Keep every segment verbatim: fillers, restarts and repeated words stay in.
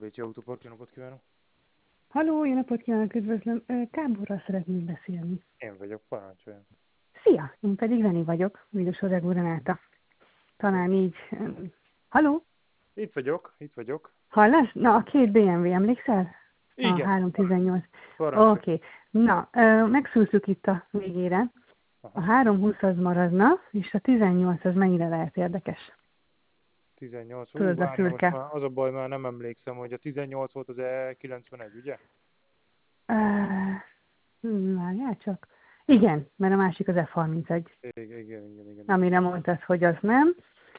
Bécsi Autópark, jó napot kívánok! Halló, jó napot kívánok, üdvözlöm. Ö, Káborral szeretnék beszélni. Én vagyok, parancsoljon. Szia, én pedig Veni vagyok, Vidus Öregú Renáta. Talán így... öm, Halló? Itt vagyok, itt vagyok. Hallasz? Na, a két bé em vé, emlékszel? A Igen, háromszáztizennyolc. parancsoljon. Oké. Na, ö, megszúrtuk itt a végére. A Aha. háromszázhúsz az maradna, és a tizennyolc az mennyire lehet érdekes? tizennyolc, hú, Tudod, a várjál, most szürke. már az a baj, már nem emlékszem, hogy a tizennyolc volt az E kilencvenegy, ugye? Ö, hm, Várjál csak. Igen, mert a másik az ef harmincegy. Igen, igen, igen, igen. Amire mondtad, hogy az nem.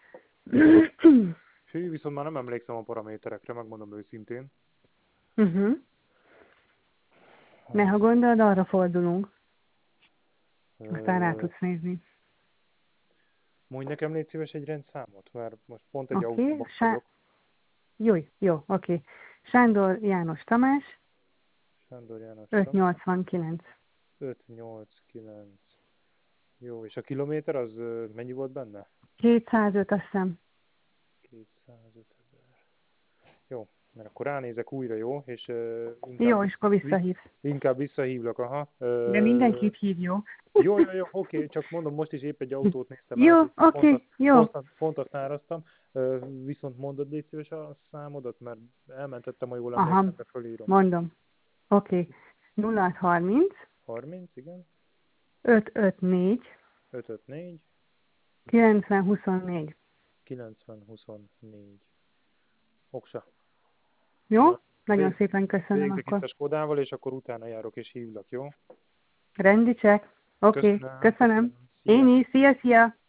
Hű, viszont már nem emlékszem a paraméterekre, megmondom őszintén. Uh-huh. Ne, ha gondolod, arra fordulunk. Aztán rá Ö, tudsz nézni. mondj nekem légy szíves egy rendszámot, mert most pont egy Oké, autóban okay. vagyok. Sá... Jó, jó, oké. Okay. Sándor János Tamás, Sándor János Tamás, ötszáznyolcvankilenc. ötszáznyolcvankilenc. Jó, és a kilométer az ö, mennyi volt benne? kétszázöt, azt hiszem. kétszázöt ezer. Jó, mert akkor ránézek újra, jó? És uh, inkább, Jó, és akkor vi- visszahív. inkább visszahívlak, aha. De Uh, mindenkit hív, jó? jó, jó, jó, oké, csak mondom, most is épp egy autót néztem át, Jó, és oké, pont okay, azt, jó. pont, azt, pont azt áraztam. Uh, viszont mondod, légy szíves a számodat, mert elmentettem, ha jól Aha, emlékszem, de fölírom. mondom. Oké. Okay. nulla hat harminc, harminc, igen. ötszázötvennégy, ötszázötvennégy, kilencven huszonnégy. kilencven huszonnégy. Oksa. Jó? Nagyon Vég, szépen köszönöm végzek itt akkor. a Skodával, és akkor utána járok és hívlak, jó? Rendi check. Oké, okay, Köszönöm, köszönöm. köszönöm. Szia! Én is, szia, szia!